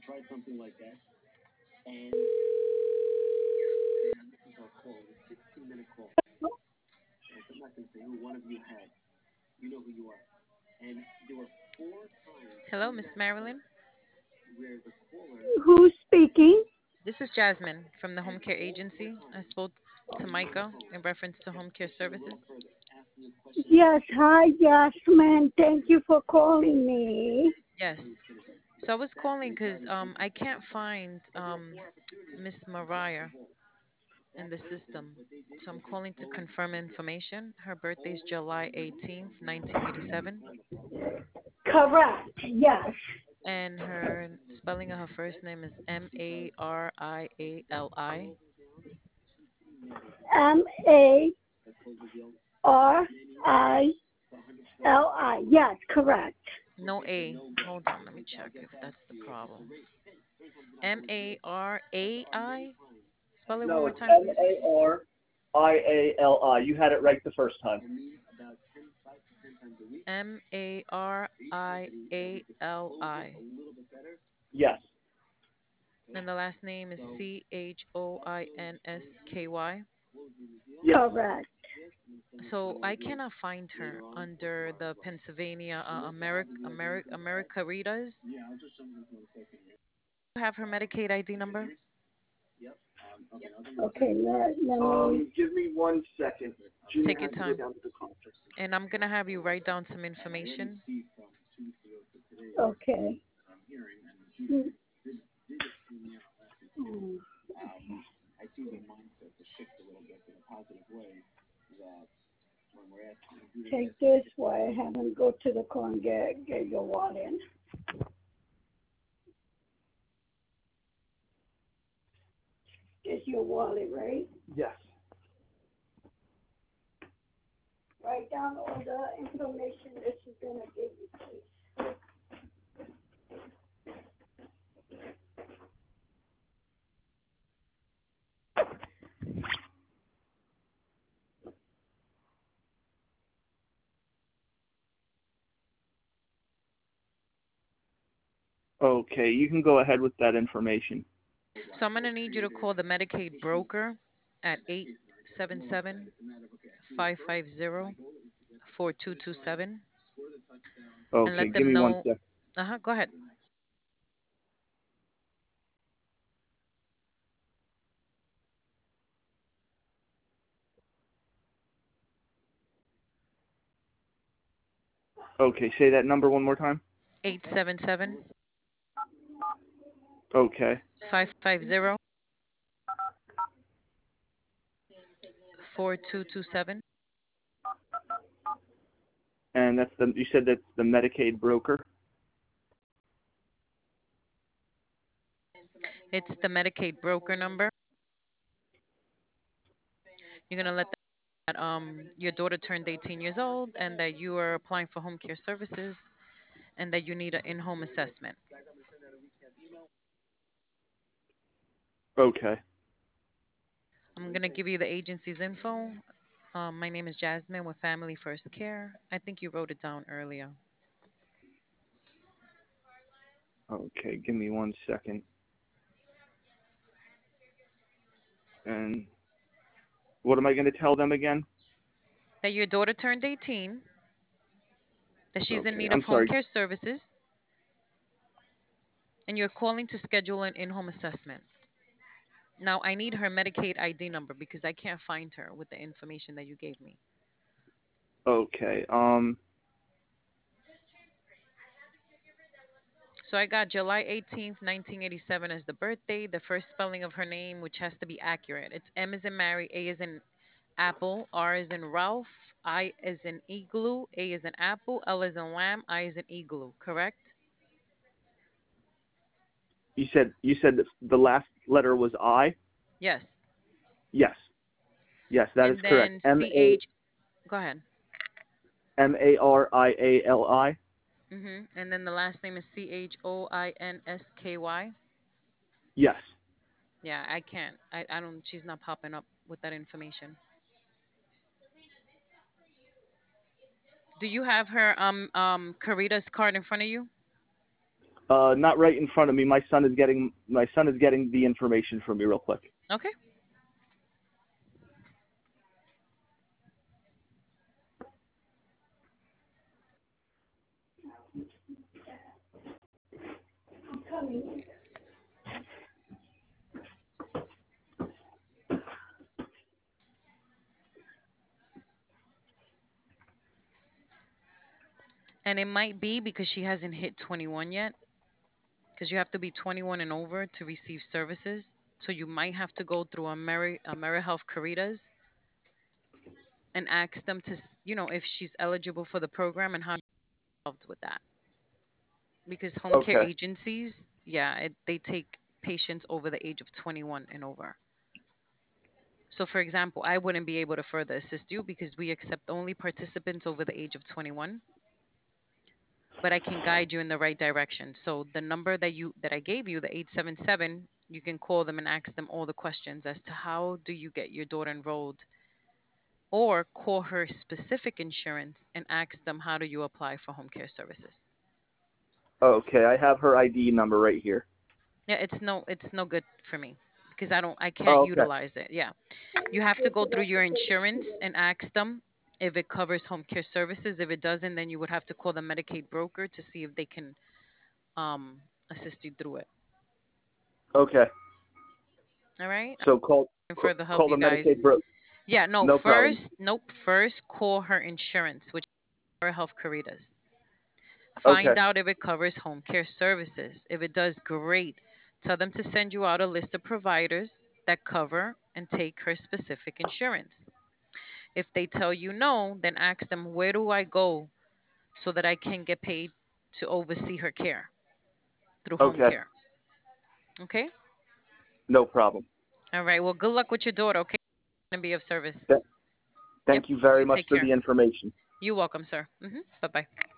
Hello, Miss Marilyn. Who's speaking? This is Jasmine from the home care agency. I spoke to Micah in reference to home care services. Yes, hi, Jasmine. Thank you for calling me. Yes. So I was calling because I can't find Miss Mariah in the system. So I'm calling to confirm information. Her birthday is July 18th, 1987, Correct. Yes. and her spelling of her first name is Mariali. Mari. Yes, correct. No A. Hold on, let me check if that's the problem. Marai. Spell it one No, more it's time, please. Mariali. You had it right the first time. Mariali. Yes. And the last name is Choinsky. Yes. Correct. So I cannot find her under the Pennsylvania Americaritas. Have her Medicaid ID number? Okay, let me. Give me 1 second. Junior Take your has to go time. down to the conference. And I'm gonna have you write down some information. Okay. Mm, mm. Take this way. Have them go to the car and get your wallet in. Get your wallet, right? Yes. Write down all the information that she's gonna give you, please. Okay, you can go ahead with that information. So I'm gonna need you to call the Medicaid broker at 877-550-4227 and Okay, let give them me one know. sec. Go ahead. Okay, say that number one more time. 877 Okay. 550 4227. And you said that's the Medicaid broker? It's the Medicaid broker number. You're gonna let them know that your daughter turned 18 years old and that you are applying for home care services and that you need an in-home assessment. Okay. I'm gonna give you the agency's info. My name is Jasmine with Family First Care. I think you wrote it down earlier. Okay, give me 1 second. And what am I going to tell them again? That your daughter turned 18, that she's in Okay, need I'm of home sorry. care services, and you're calling to schedule an in-home assessment. Now, I need her Medicaid ID number because I can't find her with the information that you gave me. Okay. So I got July 18th, 1987 as the birthday, the first spelling of her name, which has to be accurate. It's M as in Mary, A as in Apple, R as in Ralph, I as in Igloo, A as in Apple, L as in Lamb, I as in Igloo, correct? You said that the last letter was I? Yes. Yes. Yes, that is And correct. then CH, go ahead. Mariali. And then the last name is Choinsky. Yes. Yeah, I can't. I don't, she's not popping up with that information. Do you have her Carita's card in front of you? Not right in front of me. My son is getting the information from me real quick. Okay. I'm coming. And it might be because she hasn't hit 21 yet, because you have to be 21 and over to receive services. So you might have to go through AmeriHealth Caritas and ask them to, if she's eligible for the program and how involved with that. Because home care Okay. agencies, yeah, they take patients over the age of 21 and over. So, for example, I wouldn't be able to further assist you because we accept only participants over the age of 21, but I can guide you in the right direction. So, the number that I gave you, the 877, you can call them and ask them all the questions as to how do you get your daughter enrolled, or call her specific insurance and ask them how do you apply for home care services. Okay, I have her ID number right here. Yeah, it's no good for me because I can't Oh, okay. utilize it. Yeah. You have to go through your insurance and ask them if it covers home care services. If it doesn't, then you would have to call the Medicaid broker to see if they can um assist you through it. Okay. All right? So call And further help call you the Medicaid guys. bro. Yeah, no, No problem. first, nope, first call her insurance, which is her health Caritas. Okay. Find out if it covers home care services. If it does, great. Tell them to send you out a list of providers that cover and take her specific insurance. If they tell you no, then ask them, where do I go so that I can get paid to oversee her care through home Okay. care? Okay? No problem. All right. Well, good luck with your daughter, okay? And be of service. Th- Yep. Thank you very You much take for care. the information. You're welcome, sir. Bye bye.